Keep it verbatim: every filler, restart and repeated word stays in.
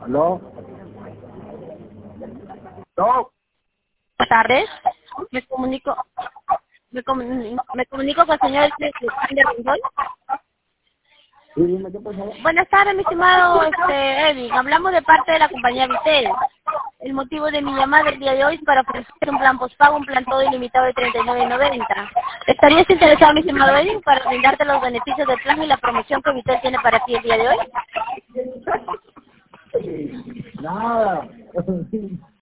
¿Aló? ¿No? Buenas tardes. Me comunico, me, comuni- me comunico con el señor de Rendón. Sí, dime, ¿qué pasó? Buenas tardes, mi estimado este, Edwin. Hablamos de parte de la compañía Vitel. El motivo de mi llamada el día de hoy es para ofrecer un plan postpago, un plan todo ilimitado de treinta y nueve noventa. ¿Estarías interesado, mi estimado Edwin, para brindarte los beneficios del plan y la promoción que Vitel tiene para ti el día de hoy? Nada.